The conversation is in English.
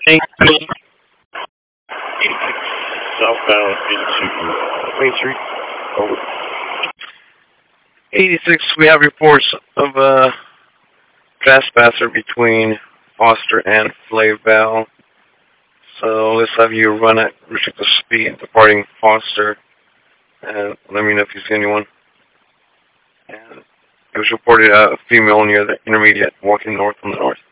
Southbound into Main Street. Over. 86, we have reports of a trespasser between Foster and Flavel. So let's have you run at restricted speed departing Foster. And let me know if you see anyone. And it was reported a female near the intermediate walking north on the north.